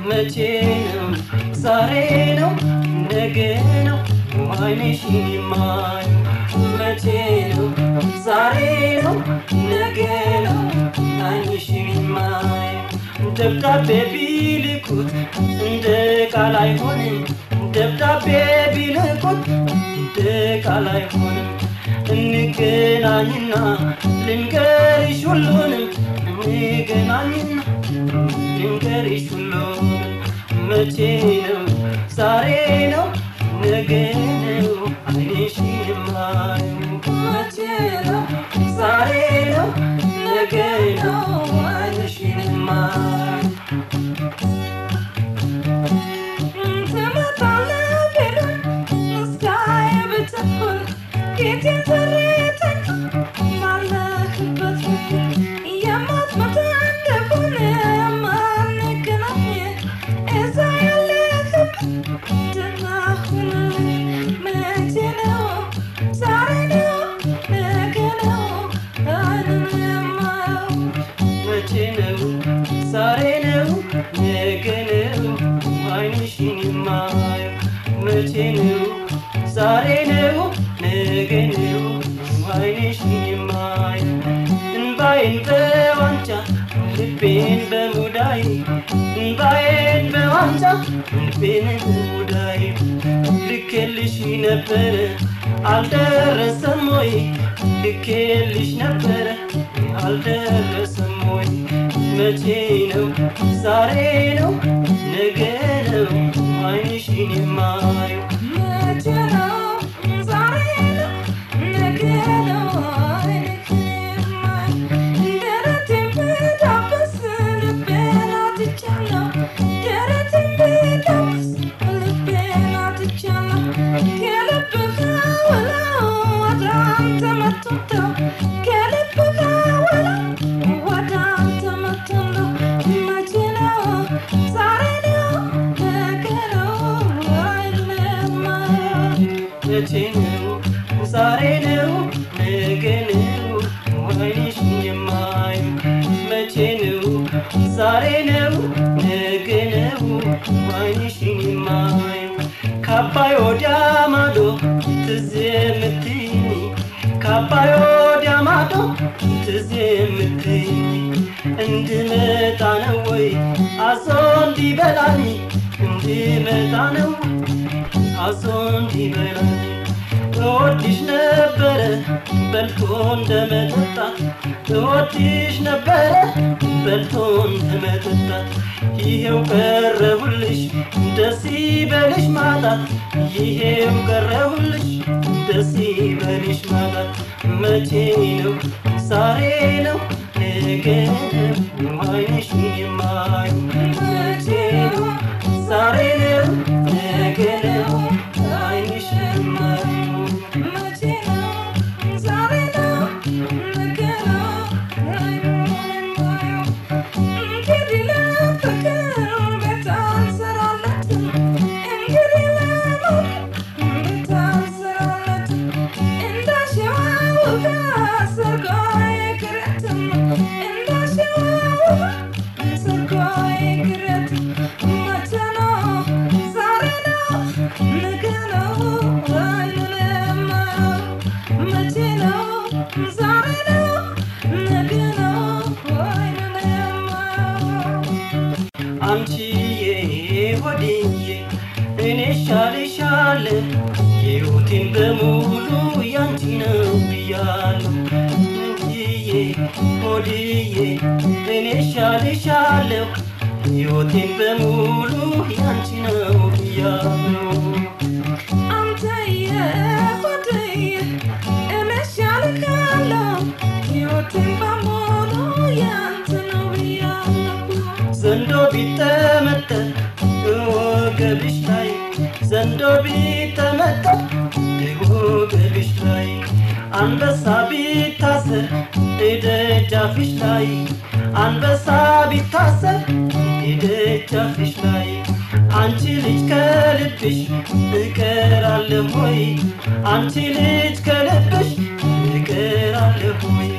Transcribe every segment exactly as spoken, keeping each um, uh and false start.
መቼ ነው ዛሬ ነው ነገ ነው አይንሽን የማየው መቼ ነው ዛሬ ነው ነገ ነው አይንሽን የማየው ደብዳቤ ቢልኩት እንደ ቃል አይሆንም ደብዳቤ ቢልኩት እንደ ቃል አይሆንም እንገናኝና ልንገርሽ ሁሉንም እንገናኝና ልንገርሽ ሁሉንም መቼ ነው ዛሬ ነው ነገ ነው አይንሽን የማየው መቼ ነው ዛሬ ነው ነገ ነው አይንሽን የማየው ዛሬ ነው ነገ ነው አይንሽን የማየው እንባዬን በዋንጫ ልቤን በሙዳይ እንባዬን በዋንጫ ልቤን በሙዳይ ልኬልሽ ነበር አልደረሰም ወይ ልኬልሽ ነበር አልደረሰም ወይ መቼ ነው ዛሬ ነው ነገ ነው አይንሽን የማየው ዛሬ ነው ነገ ነው አይንሽን የማየው መቼ ነው ዛሬ ነው ነገ ነው አይንሽን የማየው ካባይ ወዲያ ማዶ ትዝ የምትይኝ ካባይ ወዲያ ማዶ ትዝ የምትይኝ እንድመጣ ነው ወይ አዞ እንዲበላኝ እንድመጣ ነው አዞ እንዲበላኝ እወድሽ ነበረ በልቶ እንደመጠጣት እወድሽ ነበረ በልቶ እንደመጠጣት ይሄው ቀረሁልሽ ደስ ይበልሽ ማጣት ይሄው ቀረሁልሽ ደስ ይበልሽ ማጣት መቼ ነው ዛሬ ነው ነገ ነው አይንሽን የማየው መቼ ነው ዛሬ ነው ነገ ነው አይንሽን የማየው ሕይወቴን በሙሉ ያንቺ ነው ብያለሁ እንጂዬ ሆድዬ እኔ ሻልሻለሁ ሕይወቴን በሙሉ ያንቺ ነው ብያለሁ አንተዬ ሆድዬ እኔ ሻልካለሁ ሕይወቴን በሙሉ ያንቺ ነው ብያለሁ ዘንዶ ቢጠመጠም ወገብሽ ላይ ዘንዶ ቢጠመጠም ወገብሽ ላይ አንበሳ ቢታሰር ደጃፍሽ ላይ አንበሳ ቢታሰር ደጃፍሽ ላይ አንቺ ልጅ ከልብሽ እቀራለሁ ወይ አንቺ ልጅ ከልብሽ እቀራለሁ ወይ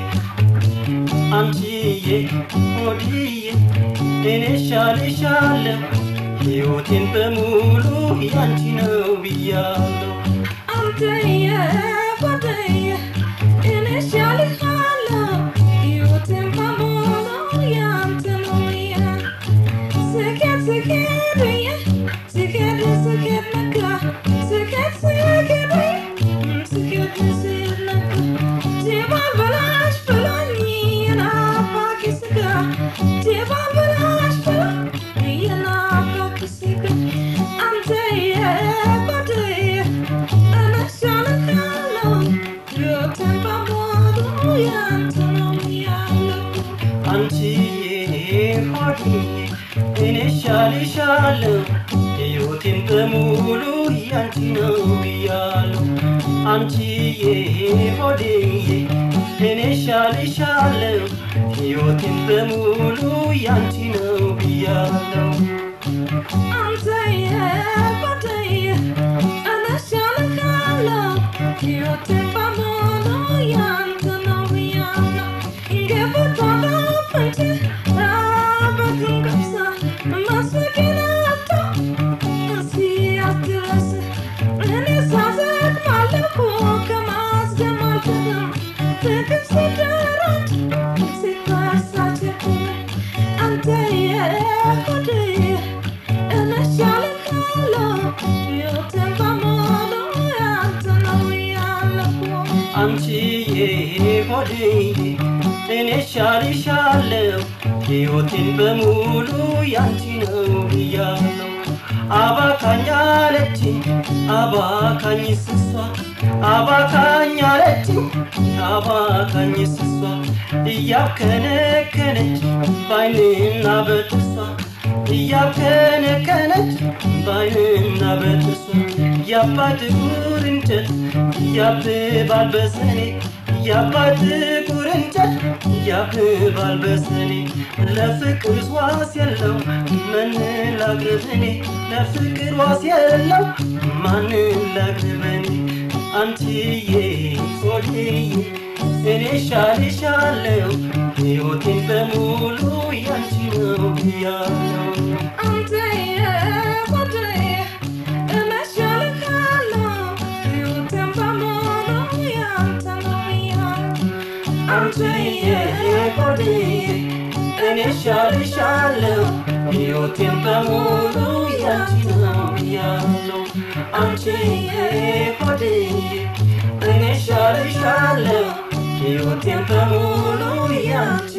አንቺዬ ሆድዬ እኔ ሻልሻለሁ ሕይወቴን በሙሉ ያንቺ ነው ብያለሁ አንተዬ ጓደዬ እኔ እሻልሃለሁ ሕይወቴን በሙሉ ያንተ ነው ብያለሁ ስኬት ስኬት ብዬ ስኬት ስኬት ነጋ ስኬት ስኬት ብዬ ስኬት ስኬት ነጋ ጀባል በላሽ ብሎኝ የናፋቂ ስጋ ጀባል በላሽ ብሎኝ የናፋቂ ስጋ አንተዬ ጓደዬ እኔ እሻልሃለሁ ሕይወቴን በሙሉ ያንተ ነው ብያለሁ አንቺዬ ሆድዬ እኔ እሻልሻለሁ ሕይወቴን በሙሉ ያንቺ ነው ብያለሁ አንቺዬ ሆድዬ እኔ እሻልሻለሁ ሕይወቴን በሙሉ ያንቺ ነው ብያለሁ አንተዬ ጓደዬ እኔ እሻልሃለሁ ሕይወቴን በሙሉ ያንተ ነው ብያለሁ ገብታ ዳፍንት ራበትን ገብሳ ማስፈቂን አታ ሲያስድረስ እኔ ሳዘግ ማለኩ ከማስገም አልፈትም ፍቅር ሲደረግ ሲታሳችብኝ አንተዬ ሆድዬ እኔ እሻልሃለሁ ሕይወቴን በሙሉ ያንተ ነው ብያለሁ አንቺዬ ሆድዬ እኔ እሻልሻለሁ ሕይወቴን በሙሉ ያንቺ ነው ብያለሁ አባካኝ አለችኝ አባካኝ ስሷ አባካኝ አለችኝ አባካኝ ስሷ እያብከነከነች ባይንና በጥሷ እያብከነከነች ባይንና በጥሷ ያባት ጥቁር እንጨት ያብባል በሰኔ ያባት ጥቁር እንጨት ያብባል በሰኔ ለፍቅር ዋስ የለው ምን ላቅርብ እኔ ለፍቅር ዋስ የለው ማን ላቅርብ እኔ አንቺዬ ሆድዬ እኔ እሻልሻለሁ ሕይወቴን በሙሉ ያንቺ ነው ብያለሁ አንተዬ ጓደዬ እኔ እሻልሃለሁ ሕይወቴን በሙሉ ያንተ ነው ብያለሁ አንቺዬ ሆድዬ እኔ እሻልሻለሁ ሕይወቴን በሙሉ ያንቺ ነው ብያለሁ አንቺዬ ሆድዬ እኔ እሻልሻለሁ ሕይወቴን በሙሉ ያንቺ